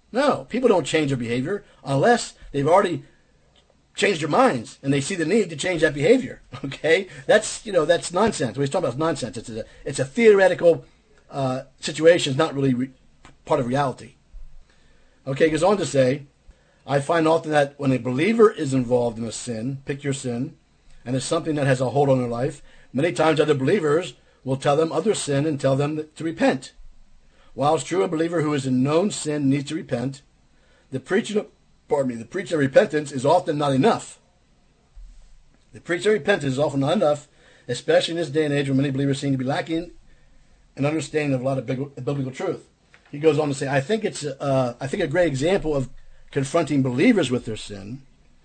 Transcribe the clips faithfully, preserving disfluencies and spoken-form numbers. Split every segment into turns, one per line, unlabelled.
No, people don't change their behavior unless they've already changed their minds and they see the need to change that behavior. Okay, that's you know that's nonsense. What he's talking about is nonsense. It's a it's a theoretical uh, situation. It's not really re- part of reality. Okay, he goes on to say, I find often that when a believer is involved in a sin, pick your sin, and it's something that has a hold on their life, many times other believers will tell them of their sin and tell them to repent. While it's true a believer who is in known sin needs to repent, the preaching of, pardon me, the preaching of repentance is often not enough. The preaching of repentance is often not enough, especially in this day and age when many believers seem to be lacking an understanding of a lot of biblical truth. He goes on to say, I think it's uh, I think a great example of confronting believers with their sin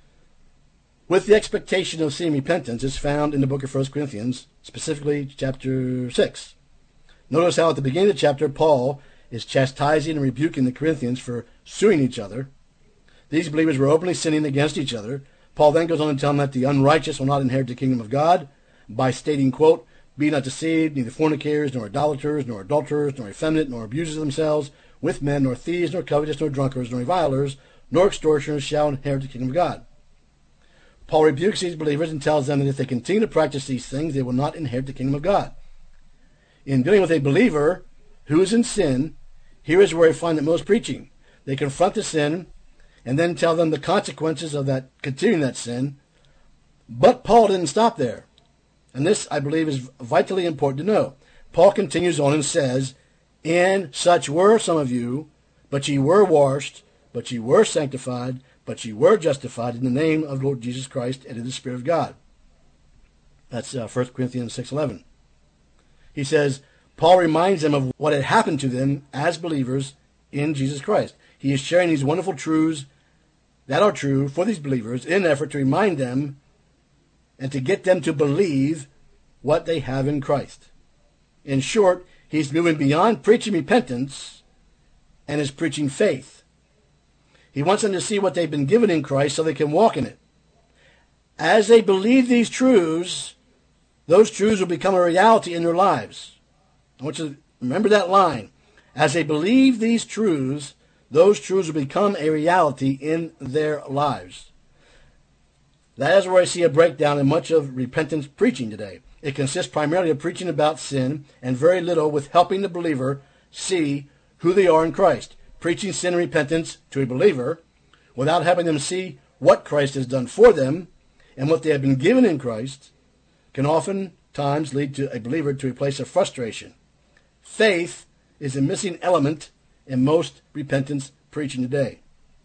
with the expectation of seeing repentance is found in the book of First Corinthians, specifically chapter six. Notice how at the beginning of the chapter, Paul is chastising and rebuking the Corinthians for suing each other. These believers were openly sinning against each other. Paul then goes on to tell them that the unrighteous will not inherit the kingdom of God by stating, quote, be not deceived, neither fornicators, nor idolaters, nor adulterers, nor effeminate, nor abusers of themselves with men, nor thieves, nor covetous, nor drunkards, nor revilers, nor extortioners shall inherit the kingdom of God. Paul rebukes these believers and tells them that if they continue to practice these things, they will not inherit the kingdom of God. In dealing with a believer who is in sin, here is where I find that most preaching. They confront the sin and then tell them the consequences of that continuing that sin. But Paul didn't stop there. And this, I believe, is vitally important to know. Paul continues on and says, and such were some of you, but ye were washed, but ye were sanctified, but ye were justified in the name of the Lord Jesus Christ and in the Spirit of God. That's uh, First Corinthians six eleven. He says, Paul reminds them of what had happened to them as believers in Jesus Christ. He is sharing these wonderful truths that are true for these believers in an effort to remind them and to get them to believe what they have in Christ. In short, he's moving beyond preaching repentance and is preaching faith. He wants them to see what they've been given in Christ so they can walk in it. As they believe these truths, those truths will become a reality in their lives. I want you to remember that line. As they believe these truths, those truths will become a reality in their lives. That is where I see a breakdown in much of repentance preaching today. It consists primarily of preaching about sin and very little with helping the believer see who they are in Christ. Preaching sin and repentance to a believer without having them see what Christ has done for them and what they have been given in Christ can oftentimes lead to a believer to a place of frustration. Faith is a missing element in most repentance preaching today.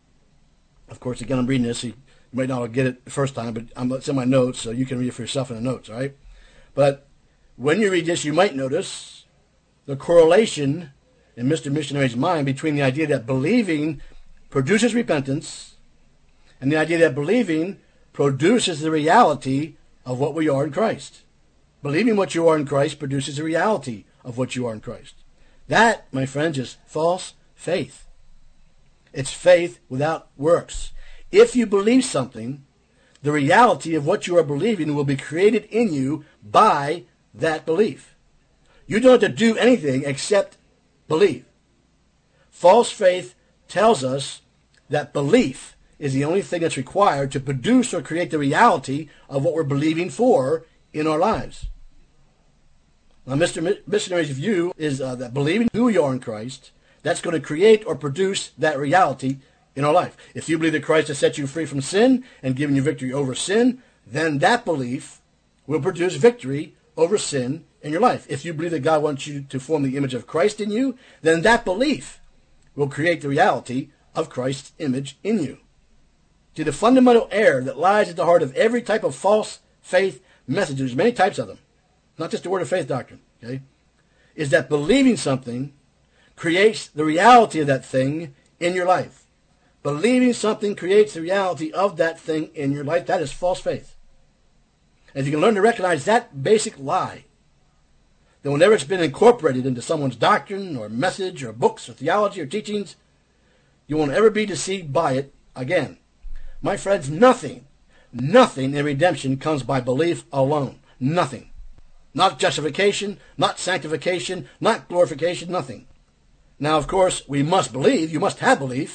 Of course, again, I'm reading this. You might not get it the first time, but I'm, it's in my notes, so you can read it for yourself in the notes, all right? But when you read this, you might notice the correlation in Mister Missionary's mind between the idea that believing produces repentance and the idea that believing produces the reality of what we are in Christ. Believing what you are in Christ produces the reality of what you are in Christ. That, my friends, is false faith. It's faith without works. If you believe something, the reality of what you are believing will be created in you by that belief. You don't have to do anything except believe. False faith tells us that belief is the only thing that's required to produce or create the reality of what we're believing for in our lives. Now, Mister Missionary's view is uh, that believing who you are in Christ, that's going to create or produce that reality in our life. If you believe that Christ has set you free from sin and given you victory over sin, then that belief will produce victory over sin in your life. If you believe that God wants you to form the image of Christ in you, then that belief will create the reality of Christ's image in you. See, the fundamental error that lies at the heart of every type of false faith message, there's many types of them, not just the word of faith doctrine, okay, is that believing something creates the reality of that thing in your life. Believing something creates the reality of that thing in your life. That is false faith. And if you can learn to recognize that basic lie, then whenever it's been incorporated into someone's doctrine or message or books or theology or teachings, you won't ever be deceived by it again. My friends, nothing, nothing in redemption comes by belief alone. Nothing. Not justification, not sanctification, not glorification, nothing. Now, of course, we must believe. You must have belief.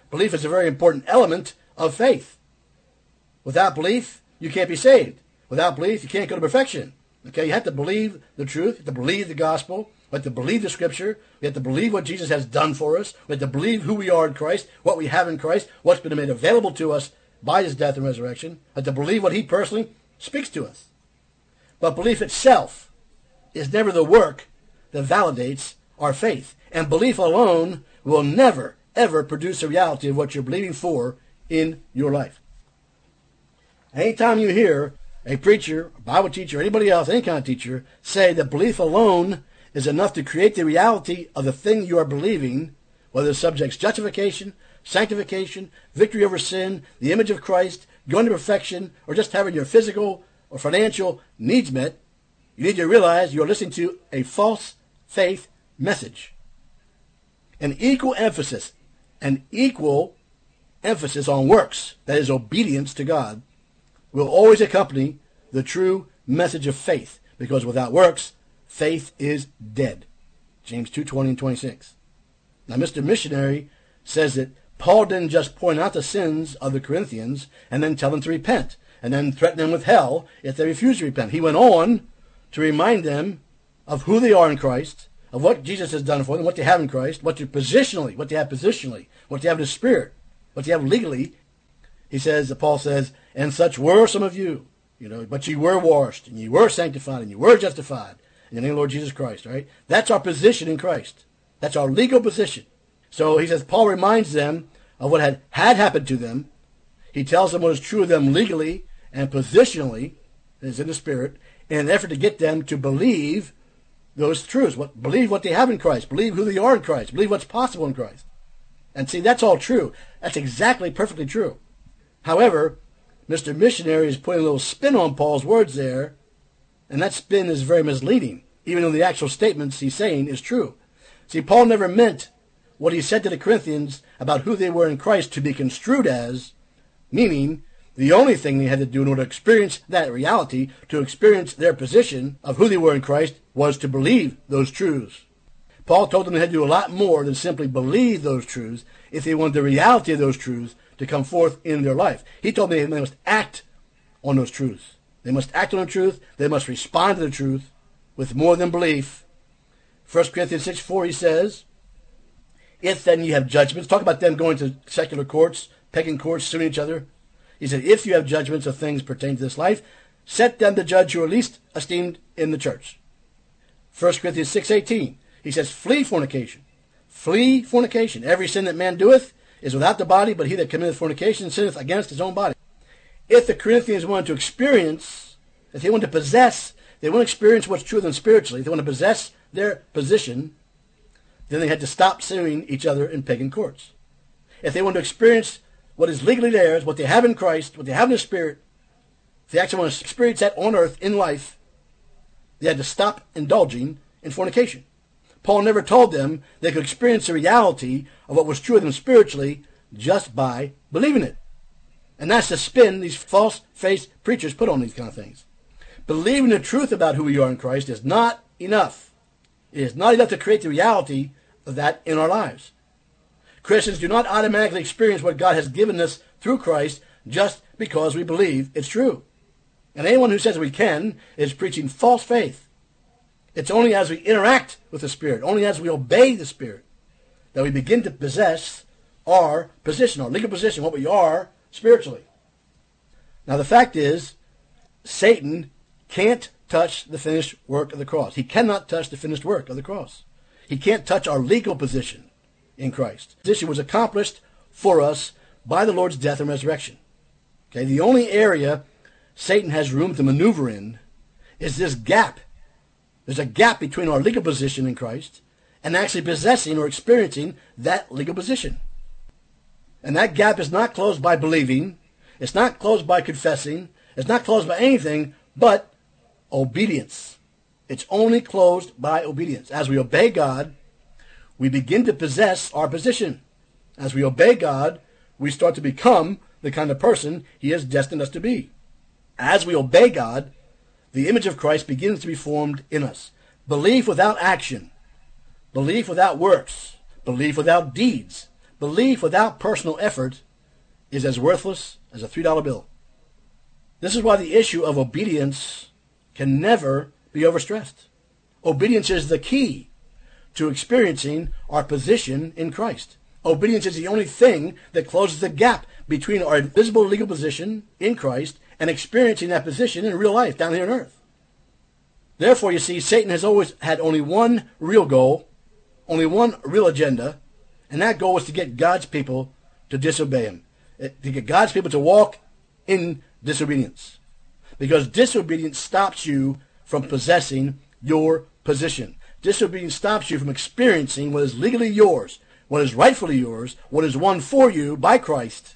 Belief is a very important element of faith. Without belief, you can't be saved. Without belief, you can't go to perfection. Okay, you have to believe the truth. You have to believe the gospel. We have to believe the scripture. We have to believe what Jesus has done for us. We have to believe who we are in Christ, what we have in Christ, what's been made available to us by his death and resurrection. We have to believe what he personally speaks to us. But belief itself is never the work that validates our faith. And belief alone will never, ever produce the reality of what you're believing for in your life. Anytime you hear a preacher, a Bible teacher, anybody else, any kind of teacher, say that belief alone is enough to create the reality of the thing you are believing, whether the subject's justification, sanctification, victory over sin, the image of Christ, going to perfection, or just having your physical or financial needs met, you need to realize you're listening to a false faith message. An equal emphasis, an equal emphasis on works, that is obedience to God, will always accompany the true message of faith, because without works, faith is dead. James two twenty and twenty-six. Now, Mister Missionary says that Paul didn't just point out the sins of the Corinthians and then tell them to repent, and then threaten them with hell if they refuse to repent. He went on to remind them of who they are in Christ, of what Jesus has done for them, what they have in Christ, what they positionally, what they have positionally, what they have in the Spirit, what they have legally. He says, Paul says, and such were some of you, you know, but ye were washed, and ye were sanctified, and ye were justified in the name of the Lord Jesus Christ, right? That's our position in Christ. That's our legal position. So he says, Paul reminds them of what had, had happened to them. He tells them what is true of them legally and positionally, is in the Spirit, in an effort to get them to believe those truths. What, believe what they have in Christ. Believe who they are in Christ. Believe what's possible in Christ. And see, that's all true. That's exactly perfectly true. However, Mister Missionary is putting a little spin on Paul's words there, and that spin is very misleading, even though the actual statements he's saying is true. See, Paul never meant what he said to the Corinthians about who they were in Christ to be construed as, meaning the only thing they had to do in order to experience that reality, to experience their position of who they were in Christ, was to believe those truths. Paul told them they had to do a lot more than simply believe those truths if they wanted the reality of those truths to come forth in their life. He told them they must act on those truths. They must act on the truth. They must respond to the truth with more than belief. First Corinthians six four, he says, if then you have judgments, talk about them going to secular courts, pagan courts, suing each other. He said, if you have judgments of things pertaining to this life, set them to judge who are least esteemed in the church. First Corinthians six eighteen, he says, flee fornication. Flee fornication. Every sin that man doeth is without the body, but he that committeth fornication sinneth against his own body. If the Corinthians wanted to experience, if they wanted to possess, they want to experience what's true of them spiritually, if they want to possess their position, then they had to stop suing each other in pagan courts. If they want to experience what is legally theirs, what they have in Christ, what they have in the Spirit, if they actually want to experience that on earth in life, they had to stop indulging in fornication. Paul never told them they could experience the reality of what was true of them spiritually just by believing it. And that's the spin these false-faced preachers put on these kind of things. Believing the truth about who we are in Christ is not enough. It is not enough to create the reality of that in our lives. Christians do not automatically experience what God has given us through Christ just because we believe it's true. And anyone who says we can is preaching false faith. It's only as we interact with the Spirit, only as we obey the Spirit, that we begin to possess our position, our legal position, what we are spiritually. Now the fact is, Satan can't touch the finished work of the cross. He cannot touch the finished work of the cross. He can't touch our legal position in Christ. This was accomplished for us by the Lord's death and resurrection. Okay, the only area Satan has room to maneuver in is this gap. There's a gap between our legal position in Christ and actually possessing or experiencing that legal position. And that gap is not closed by believing. It's not closed by confessing. It's not closed by anything but obedience. It's only closed by obedience. As we obey God, we begin to possess our position. As we obey God, we start to become the kind of person He has destined us to be. As we obey God, the image of Christ begins to be formed in us. Belief without action, belief without works, belief without deeds, Belief without personal effort is as worthless as a three dollar bill. This is why the issue of obedience can never be overstressed. Obedience is the key to experiencing our position in Christ. Obedience is the only thing that closes the gap between our visible legal position in Christ and experiencing that position in real life down here on earth. Therefore, you see, Satan has always had only one real goal, only one real agenda, and that goal was to get God's people to disobey him, to get God's people to walk in disobedience. Because disobedience stops you from possessing your position. Disobedience stops you from experiencing what is legally yours, what is rightfully yours, what is won for you by Christ.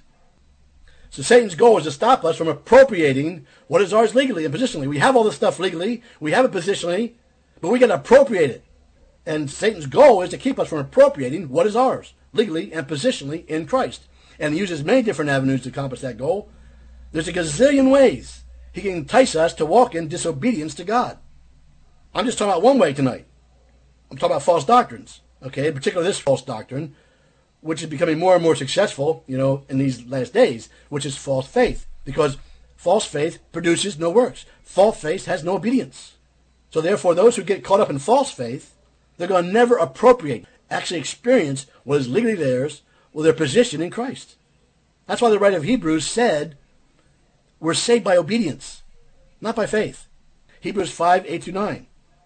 So Satan's goal is to stop us from appropriating what is ours legally and positionally. We have all this stuff legally, we have it positionally, but we got to appropriate it. And Satan's goal is to keep us from appropriating what is ours legally and positionally in Christ. And he uses many different avenues to accomplish that goal. There's a gazillion ways he can entice us to walk in disobedience to God. I'm just talking about one way tonight. I'm talking about false doctrines, okay? In particular, this false doctrine, which is becoming more and more successful, you know, in these last days, which is false faith. Because false faith produces no works. False faith has no obedience. So therefore, those who get caught up in false faith, they're going to never appropriate, actually experience what is legally theirs with their position in Christ. That's why the writer of Hebrews said, we're saved by obedience, not by faith. Hebrews five, eight through nine.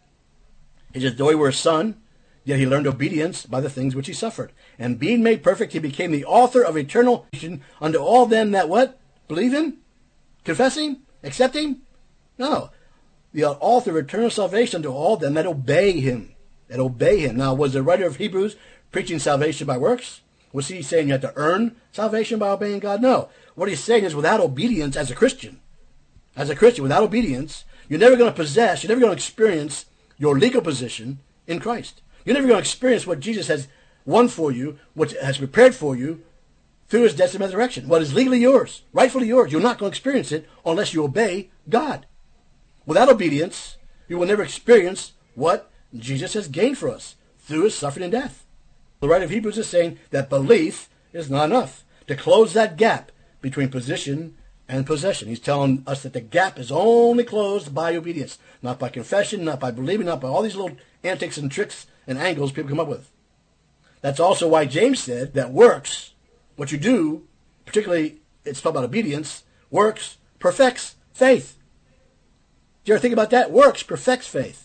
He says, though he were a son, yet he learned obedience by the things which he suffered. And being made perfect, he became the author of eternal salvation unto all them that what? Believe him? Confess him? Accept him? No. The author of eternal salvation unto all them that obey him. That obey him. Now, was the writer of Hebrews preaching salvation by works? Was he saying you have to earn salvation by obeying God? No. What he's saying is without obedience as a Christian, as a Christian, without obedience, you're never going to possess, you're never going to experience your legal position in Christ. You're never going to experience what Jesus has won for you, what has prepared for you through his death and resurrection. What is legally yours, rightfully yours. You're not going to experience it unless you obey God. Without obedience, you will never experience what Jesus has gained for us through his suffering and death. The writer of Hebrews is saying that belief is not enough to close that gap between position and possession. He's telling us that the gap is only closed by obedience, not by confession, not by believing, not by all these little antics and tricks and angles people come up with. That's also why James said that works, what you do, particularly it's talking about obedience, works perfects faith. Do you ever think about that? Works perfects faith.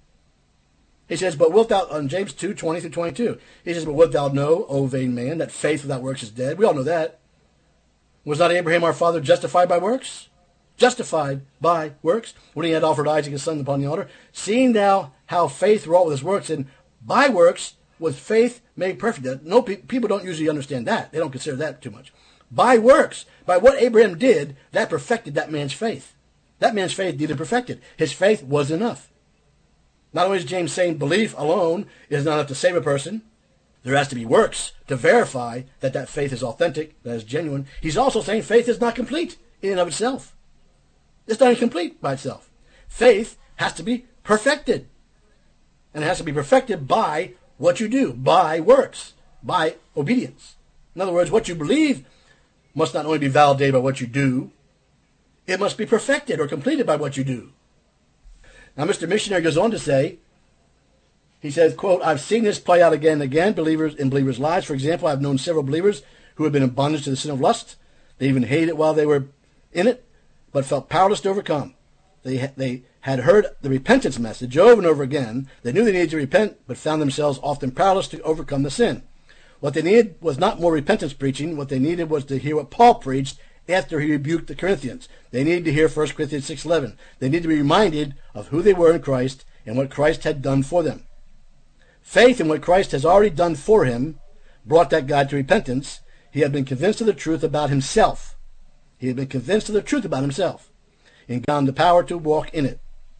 He says, but wilt thou, on James two, twenty through twenty-two, he says, but wilt thou know, O vain man, that faith without works is dead? We all know that. Was not Abraham our father justified by works? Justified by works? When he had offered Isaac his son upon the altar. Seeing thou how faith wrought with his works, and by works was faith made perfect. No, people don't usually understand that. They don't consider that too much. By works, by what Abraham did, that perfected that man's faith. That man's faith needed perfected. His faith was enough. Not only is James saying belief alone is not enough to save a person, there has to be works to verify that that faith is authentic, that is genuine. He's also saying faith is not complete in and of itself. It's not incomplete by itself. Faith has to be perfected. And it has to be perfected by what you do, by works, by obedience. In other words, what you believe must not only be validated by what you do, it must be perfected or completed by what you do. Now, Mister Missionary goes on to say, he says, quote, I've seen this play out again and again believers in believers' lives. For example, I've known several believers who have been in bondage to the sin of lust. They even hated it while they were in it, but felt powerless to overcome. They, ha- they had heard the repentance message over and over again. They knew they needed to repent, but found themselves often powerless to overcome the sin. What they needed was not more repentance preaching. What they needed was to hear what Paul preached after he rebuked the Corinthians. They needed to hear First Corinthians six eleven. They needed to be reminded of who they were in Christ and what Christ had done for them. Faith in what Christ has already done for him brought that guy to repentance. He had been convinced of the truth about himself. He had been convinced of the truth about himself and found the power to walk in it.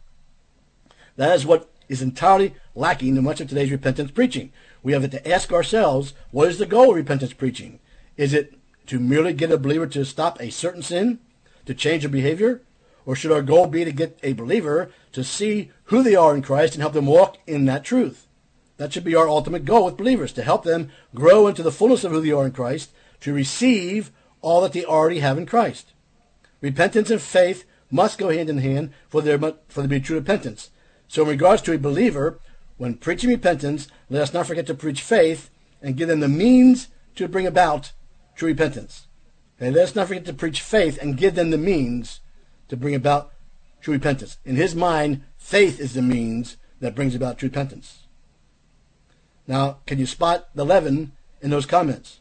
That is what is entirely lacking in much of today's repentance preaching. We have to ask ourselves, what is the goal of repentance preaching? Is it to merely get a believer to stop a certain sin, to change their behavior? Or should our goal be to get a believer to see who they are in Christ and help them walk in that truth? That should be our ultimate goal with believers, to help them grow into the fullness of who they are in Christ, to receive all that they already have in Christ. Repentance and faith must go hand in hand for there, for there to be true repentance. So in regards to a believer, when preaching repentance, let us not forget to preach faith and give them the means to bring about true repentance. Okay, let us not forget to preach faith and give them the means to bring about true repentance. In his mind, faith is the means that brings about true repentance. Now, can you spot the leaven in those comments?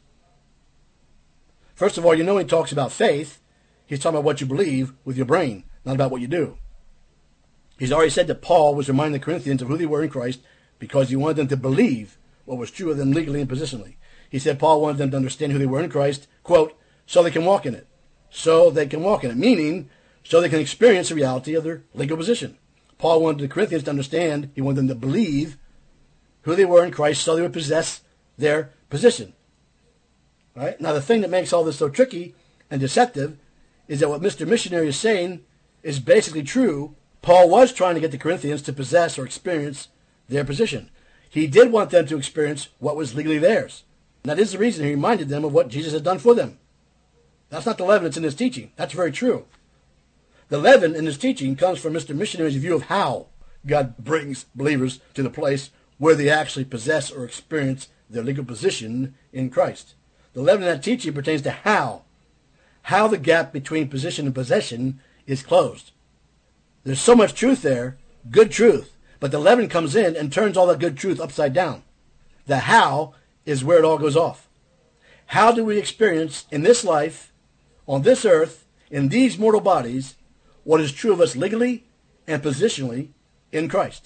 First of all, you know when he talks about faith, he's talking about what you believe with your brain, not about what you do. He's already said that Paul was reminding the Corinthians of who they were in Christ because he wanted them to believe what was true of them legally and positionally. He said Paul wanted them to understand who they were in Christ, quote, so they can walk in it. So they can walk in it, meaning so they can experience the reality of their legal position. Paul wanted the Corinthians to understand, he wanted them to believe who they were in Christ so they would possess their position. All right? Now, the thing that makes all this so tricky and deceptive is that what Mister Missionary is saying is basically true. Paul was trying to get the Corinthians to possess or experience their position. He did want them to experience what was legally theirs. And that is the reason he reminded them of what Jesus had done for them. That's not the leaven that's in his teaching. That's very true. The leaven in his teaching comes from Mister Missionary's view of how God brings believers to the place where they actually possess or experience their legal position in Christ. The leaven in that teaching pertains to how. How the gap between position and possession is closed. There's so much truth there, good truth, but the leaven comes in and turns all that good truth upside down. The how is where it all goes off. How do we experience in this life, on this earth, in these mortal bodies, what is true of us legally and positionally in Christ?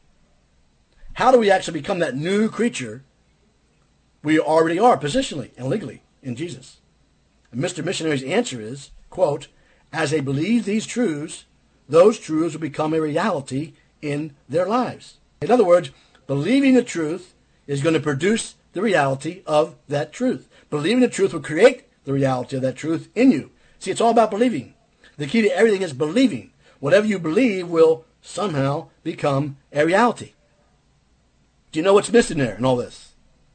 How do we actually become that new creature we already are positionally and legally in Jesus? And Mister Missionary's answer is, quote, as they believe these truths, those truths will become a reality in their lives. In other words, believing the truth is going to produce the reality of that truth. Believing the truth will create the reality of that truth in you. See, it's all about believing. The key to everything is believing. Whatever you believe will somehow become a reality. Do you know what's missing there in all this?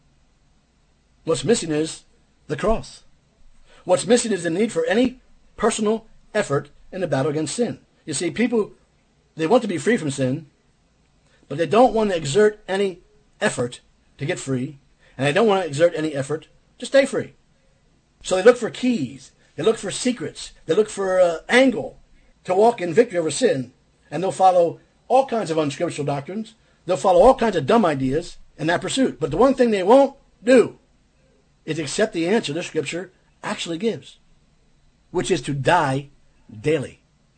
What's missing is the cross. What's missing is the need for any personal effort in the battle against sin. You see, people, they want to be free from sin, but they don't want to exert any effort to get free, and they don't want to exert any effort to stay free. So they look for keys, they look for secrets, they look for an angle to walk in victory over sin, and they'll follow all kinds of unscriptural doctrines, they'll follow all kinds of dumb ideas in that pursuit. But the one thing they won't do is accept the answer the Scripture actually gives, which is to die daily.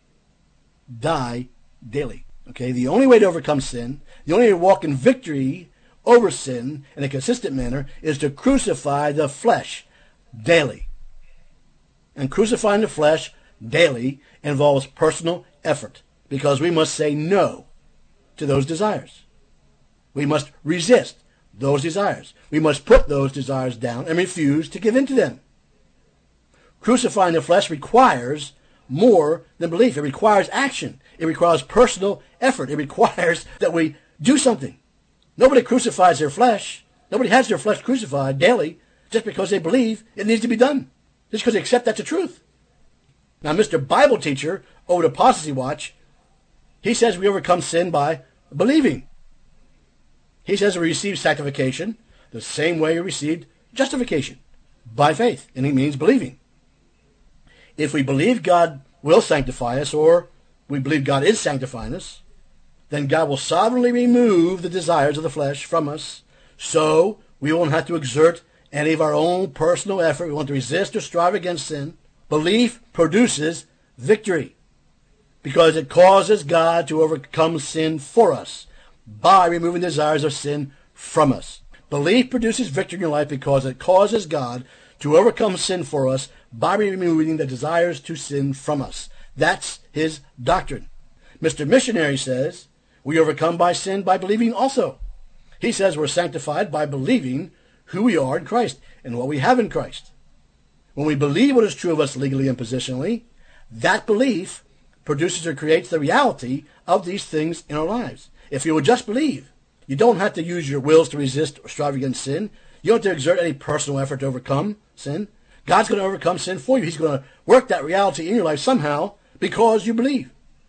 Die daily. Okay, the only way to overcome sin, the only way to walk in victory over sin in a consistent manner is to crucify the flesh daily. And crucifying the flesh daily involves personal effort, because we must say no to those desires. We must resist those desires. We must put those desires down and refuse to give in to them. Crucifying the flesh requires more than belief. It requires action. It requires personal effort. It requires that we do something. Nobody crucifies their flesh. Nobody has their flesh crucified daily just because they believe it needs to be done. Just because they accept that's the truth. Now, Mister Bible Teacher over at Apostasy Watch, he says we overcome sin by believing. He says we receive sanctification the same way we received justification, by faith, and he means believing. If we believe God will sanctify us, or we believe God is sanctifying us, then God will sovereignly remove the desires of the flesh from us, so we won't have to exert any of our own personal effort. We won't have to resist or strive against sin. Belief produces victory because it causes God to overcome sin for us by removing the desires of sin from us. Belief produces victory in your life because it causes God to overcome sin for us by removing the desires to sin from us. That's his doctrine. Mister Missionary says we overcome by sin by believing also. He says we're sanctified by believing who we are in Christ and what we have in Christ. When we believe what is true of us legally and positionally, that belief produces or creates the reality of these things in our lives. If you will just believe, You don't have to use your wills to resist or strive against sin. You don't have to exert any personal effort to overcome sin. God's going to overcome sin for you. He's going to work that reality in your life somehow because you believe.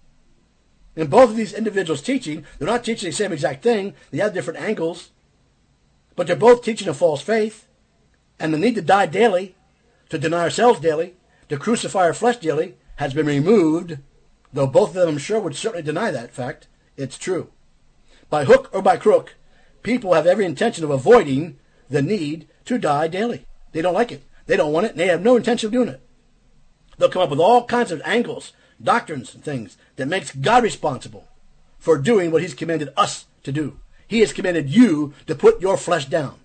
In both of these individuals' teaching, they're not teaching the same exact thing. They have different angles. But they're both teaching a false faith. And the need to die daily, to deny ourselves daily, to crucify our flesh daily, has been removed. Though both of them, I'm sure, would certainly deny that fact. It's true. By hook or by crook, people have every intention of avoiding the need to die daily. They don't like it. They don't want it, and they have no intention of doing it. They'll come up with all kinds of angles, doctrines, and things that makes God responsible for doing what he's commanded us to do. He has commanded you to put your flesh down.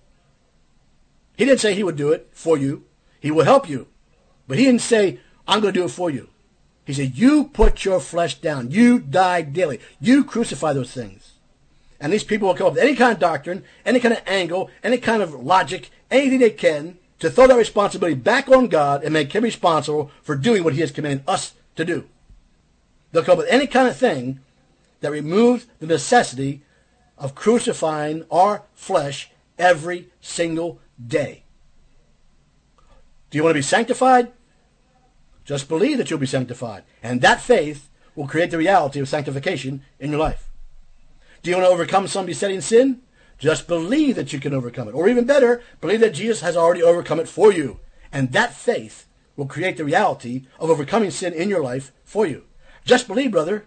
He didn't say he would do it for you. He will help you. But he didn't say, I'm going to do it for you. He said, you put your flesh down. You die daily. You crucify those things. And these people will come up with any kind of doctrine, any kind of angle, any kind of logic, anything they can to throw that responsibility back on God and make him responsible for doing what he has commanded us to do. They'll come up with any kind of thing that removes the necessity of crucifying our flesh every single day. Do you want to be sanctified? Just believe that you'll be sanctified. And that faith will create the reality of sanctification in your life. Do you want to overcome some besetting sin? Just believe that you can overcome it. Or even better, believe that Jesus has already overcome it for you. And that faith will create the reality of overcoming sin in your life for you. Just believe, brother.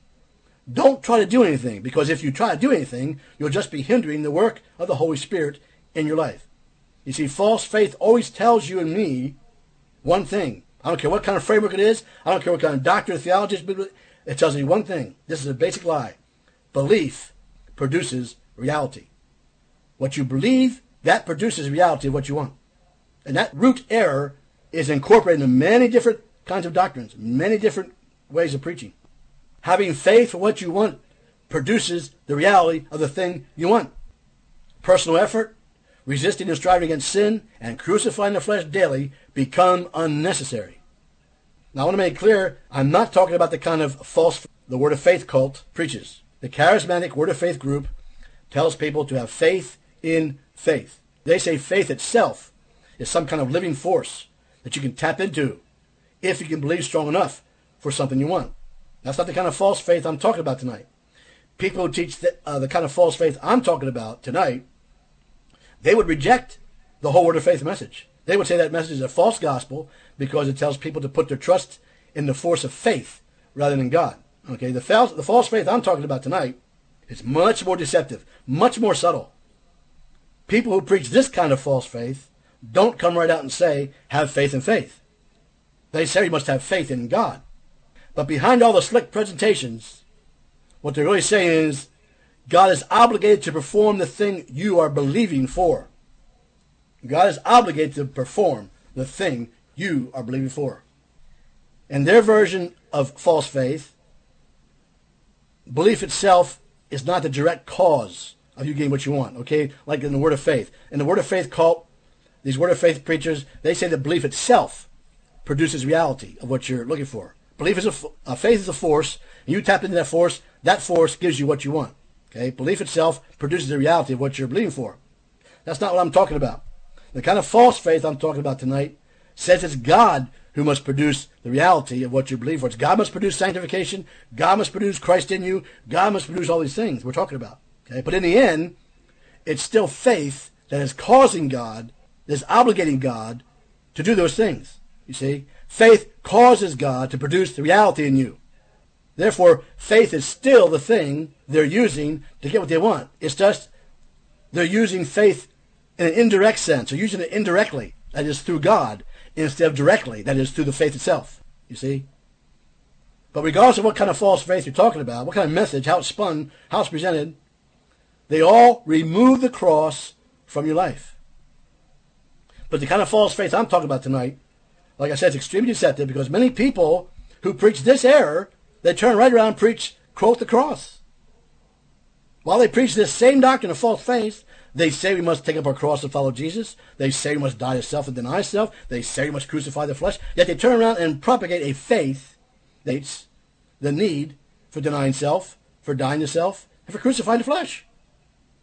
Don't try to do anything, because if you try to do anything, you'll just be hindering the work of the Holy Spirit in your life. You see, false faith always tells you and me one thing. I don't care what kind of framework it is. I don't care what kind of doctrine or theology it is. It tells you one thing. This is a basic lie. Belief produces reality. What you believe, that produces reality of what you want. And that root error is incorporated in many different kinds of doctrines, many different ways of preaching. Having faith for what you want produces the reality of the thing you want. Personal effort, resisting and striving against sin, and crucifying the flesh daily become unnecessary. Now I want to make it clear, I'm not talking about the kind of false, the Word of Faith cult preaches. The charismatic Word of Faith group tells people to have faith in faith. They say faith itself is some kind of living force that you can tap into if you can believe strong enough for something you want. That's not the kind of false faith I'm talking about tonight. People who teach the, uh, the kind of false faith I'm talking about tonight, they would reject the whole Word of Faith message. They would say that message is a false gospel because it tells people to put their trust in the force of faith rather than God. Okay, the false, the false faith I'm talking about tonight is much more deceptive, much more subtle. People who preach this kind of false faith don't come right out and say, have faith in faith. They say you must have faith in God. But behind all the slick presentations, what they're really saying is, God is obligated to perform the thing you are believing for. God is obligated to perform the thing you are believing for. In their version of false faith, belief itself is not the direct cause of you getting what you want, okay? Like in the Word of Faith. In the Word of Faith cult, these Word of Faith preachers, they say that belief itself produces reality of what you're looking for. Belief is a, uh, faith is a force, and you tap into that force, that force gives you what you want. Okay? Belief itself produces the reality of what you're believing for. That's not what I'm talking about. The kind of false faith I'm talking about tonight says it's God who must produce the reality of what you believe for. It's God must produce sanctification. God must produce Christ in you. God must produce all these things we're talking about. Okay? But in the end, it's still faith that is causing God, that is obligating God to do those things. You see? Faith causes God to produce the reality in you. Therefore, faith is still the thing they're using to get what they want. It's just they're using faith in an indirect sense. They're using it indirectly, that is through God, instead of directly, that is through the faith itself. You see? But regardless of what kind of false faith you're talking about, what kind of message, how it's spun, how it's presented, they all remove the cross from your life. But the kind of false faith I'm talking about tonight, like I said, it's extremely deceptive because many people who preach this error, they turn right around and preach, quote, the cross. While they preach this same doctrine of false faith, they say we must take up our cross and follow Jesus. They say we must die to self and deny self. They say we must crucify the flesh. Yet they turn around and propagate a faith that's the need for denying self, for dying to self, and for crucifying the flesh.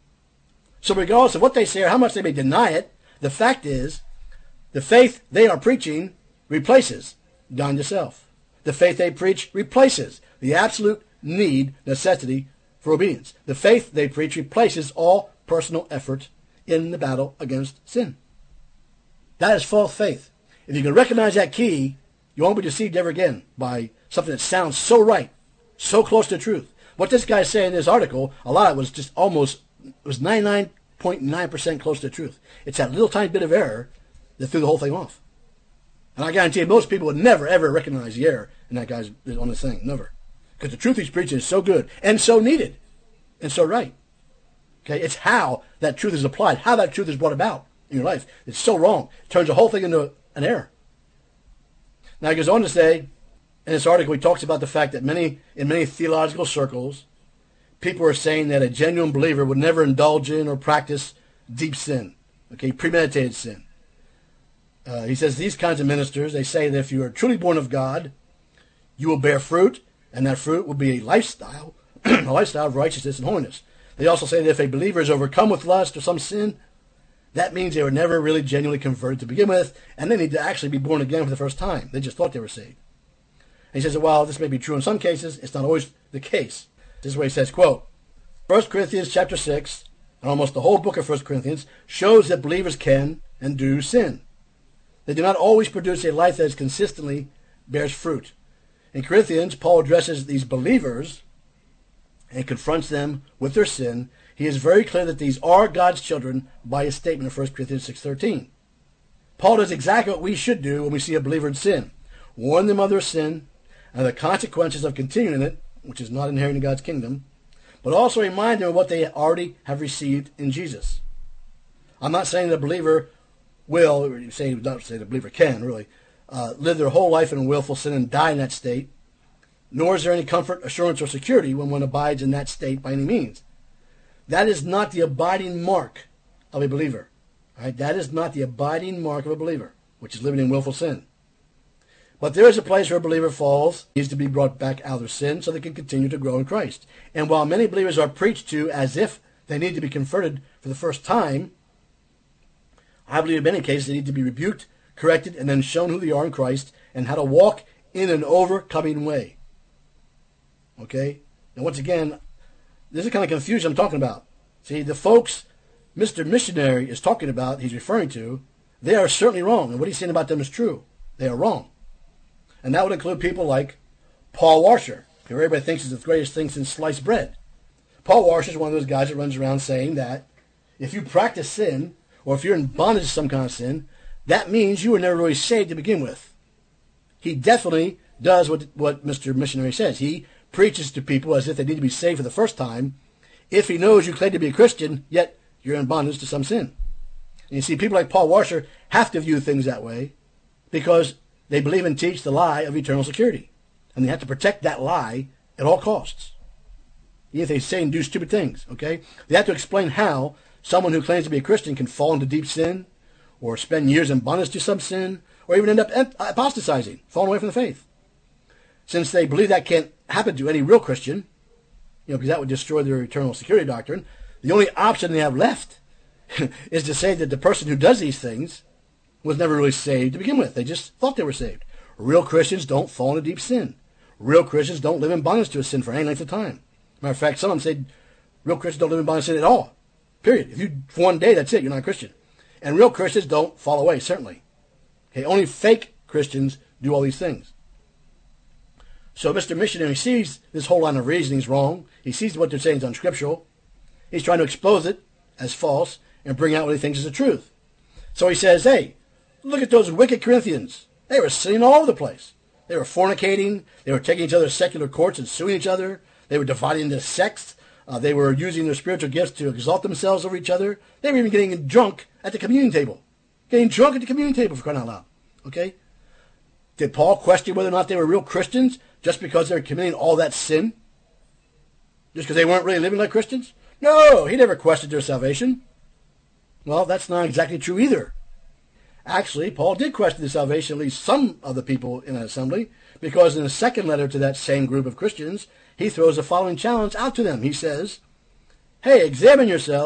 So regardless of what they say or how much they may deny it, the fact is, the faith they are preaching replaces dying to self. The faith they preach replaces the absolute need, necessity for obedience. The faith they preach replaces all personal effort in the battle against sin. That is false faith. If you can recognize that key, you won't be deceived ever again by something that sounds so right, so close to the truth. What this guy said in this article, a lot of it was just almost, it was ninety-nine point nine percent close to the truth. It's that little tiny bit of error that threw the whole thing off. And I guarantee you, most people would never, ever recognize the error in that guy's on this thing. Never. Because the truth he's preaching is so good and so needed and so right. Okay, it's how that truth is applied, how that truth is brought about in your life. It's so wrong. It turns the whole thing into an error. Now he goes on to say, in this article, he talks about the fact that many, in many theological circles, people are saying that a genuine believer would never indulge in or practice deep sin, okay, premeditated sin. Uh, he says these kinds of ministers, they say that if you are truly born of God, you will bear fruit, and that fruit will be a lifestyle, a lifestyle of righteousness and holiness. They also say that if a believer is overcome with lust or some sin, that means they were never really genuinely converted to begin with, and they need to actually be born again for the first time. They just thought they were saved. And he says that while this may be true in some cases, it's not always the case. This is where he says, quote, First Corinthians chapter six, and almost the whole book of First Corinthians, shows that believers can and do sin. They do not always produce a life that is consistently bears fruit. In Corinthians, Paul addresses these believers and confronts them with their sin. He is very clear that these are God's children by his statement of First Corinthians six thirteen. Paul does exactly what we should do when we see a believer in sin. Warn them of their sin and the consequences of continuing in it, which is not inheriting God's kingdom, but also remind them of what they already have received in Jesus. I'm not saying the believer will, or saying, not say the believer can, really, uh, live their whole life in willful sin and die in that state, nor is there any comfort, assurance, or security when one abides in that state by any means. That is not the abiding mark of a believer. Right? That is not the abiding mark of a believer, which is living in willful sin. But there is a place where a believer falls, needs to be brought back out of their sin so they can continue to grow in Christ. And while many believers are preached to as if they need to be converted for the first time, I believe in many cases they need to be rebuked, corrected, and then shown who they are in Christ and how to walk in an overcoming way. Okay? Now once again, this is the kind of confusion I'm talking about. See, the folks Mister Missionary is talking about, he's referring to, they are certainly wrong. And what he's saying about them is true. They are wrong. And that would include people like Paul Washer, who everybody thinks is the greatest thing since sliced bread. Paul Washer is one of those guys that runs around saying that if you practice sin, or if you're in bondage to some kind of sin, that means you were never really saved to begin with. He definitely does what, what Mister Missionary says. He preaches to people as if they need to be saved for the first time, if he knows you claim to be a Christian, yet you're in bondage to some sin. And you see, people like Paul Washer have to view things that way because they believe and teach the lie of eternal security. And they have to protect that lie at all costs. Even if they say and do stupid things, okay? They have to explain how someone who claims to be a Christian can fall into deep sin, or spend years in bondage to some sin, or even end up apostatizing, falling away from the faith. Since they believe that can't happen to any real Christian, you know, because that would destroy their eternal security doctrine, the only option they have left is to say that the person who does these things was never really saved to begin with. They just thought they were saved. Real Christians don't fall into deep sin. Real Christians don't live in bondage to a sin for any length of time. Matter of fact, some of them say real Christians don't live in bondage to sin at all. Period. If you, for one day, that's it. You're not a Christian. And real Christians don't fall away, certainly. Okay, only fake Christians do all these things. So Mister Missionary sees this whole line of reasoning is wrong. He sees what they're saying is unscriptural. He's trying to expose it as false and bring out what he thinks is the truth. So he says, hey, look at those wicked Corinthians. They were sinning all over the place. They were fornicating. They were taking each other's secular courts and suing each other. They were dividing into sects. Uh, they were using their spiritual gifts to exalt themselves over each other. They were even getting drunk at the communion table. Getting drunk at the communion table, for crying out loud. Okay? Did Paul question whether or not they were real Christians just because they were committing all that sin? Just because they weren't really living like Christians? No, he never questioned their salvation. Well, that's not exactly true either. Actually, Paul did question the salvation of at least some of the people in an assembly, because in the second letter to that same group of Christians, he throws the following challenge out to them. He says, hey, examine yourselves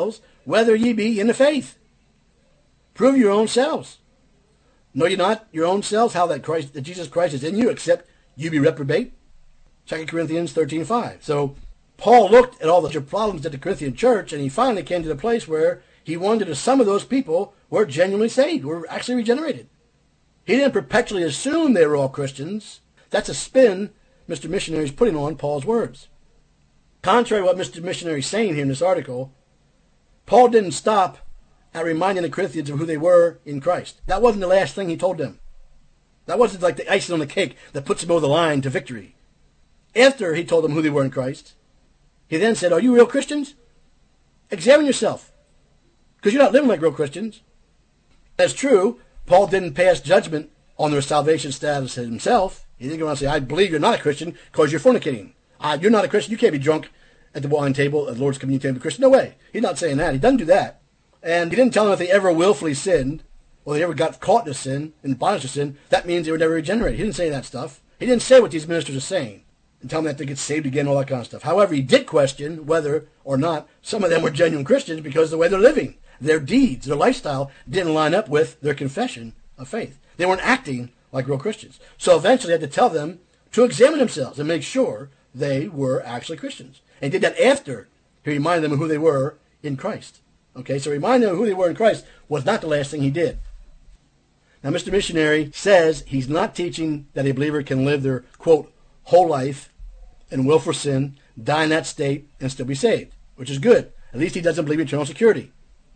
whether ye be in the faith. Prove your own selves. Know ye not your own selves how that Christ, that Jesus Christ is in you, except you be reprobate? Second Corinthians thirteen five. So Paul looked at all the problems at the Corinthian church, and he finally came to the place where he wondered if some of those people were genuinely saved, were actually regenerated. He didn't perpetually assume they were all Christians. That's a spin Mister Missionary is putting on Paul's words. Contrary to what Mister Missionary is saying here in this article, Paul didn't stop at reminding the Corinthians of who they were in Christ. That wasn't the last thing he told them. That wasn't like the icing on the cake that puts them over the line to victory. After he told them who they were in Christ, he then said, are you real Christians? Examine yourself, because you're not living like real Christians. That's true. Paul didn't pass judgment on their salvation status himself. He didn't go around and say, I believe you're not a Christian because you're fornicating. Uh, you're not a Christian. You can't be drunk at the wine table, at the Lord's communion table. Christian. No way. He's not saying that. He doesn't do that. And he didn't tell them if they ever willfully sinned, or they ever got caught in a sin, in bondage to sin, that means they were never regenerated. He didn't say that stuff. He didn't say what these ministers are saying and tell them that they get saved again, all that kind of stuff. However, he did question whether or not some of them were genuine Christians because of the way they're living. Their deeds, their lifestyle didn't line up with their confession of faith. They weren't acting like real Christians. So eventually he had to tell them to examine themselves and make sure they were actually Christians. And he did that after he reminded them of who they were in Christ. Okay, so reminding them of who they were in Christ was not the last thing he did. Now, Mister Missionary says he's not teaching that a believer can live their, quote, whole life in willful sin, die in that state, and still be saved, which is good. At least he doesn't believe in eternal security.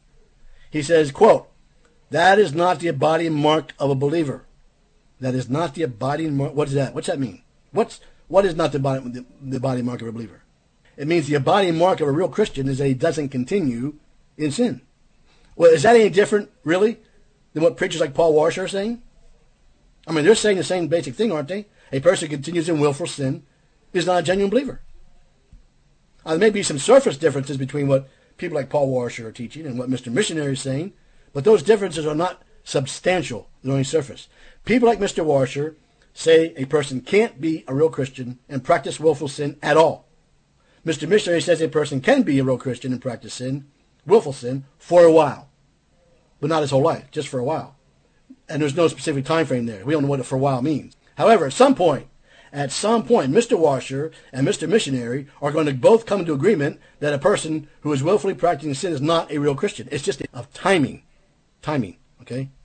He says, quote, that is not the abiding mark of a believer. That is not the abiding mark. What is that? What's that mean? What's What is not the abiding, the, the abiding mark of a believer? It means the abiding mark of a real Christian is that he doesn't continue in sin. Well, is that any different, really, than what preachers like Paul Washer are saying? I mean, they're saying the same basic thing, aren't they? A person who continues in willful sin is not a genuine believer. Now, there may be some surface differences between what people like Paul Washer are teaching and what Mister Missionary is saying, but those differences are not substantial. They're only surface. People like Mister Washer say a person can't be a real Christian and practice willful sin at all. Mister Missionary says a person can be a real Christian and practice sin, willful sin, for a while, but not his whole life, just for a while. And there's no specific time frame there. We don't know what for a while means. However, at some point, at some point, Mister Washer and Mister Missionary are going to both come to agreement that a person who is willfully practicing sin is not a real Christian. It's just of timing. Timing, okay?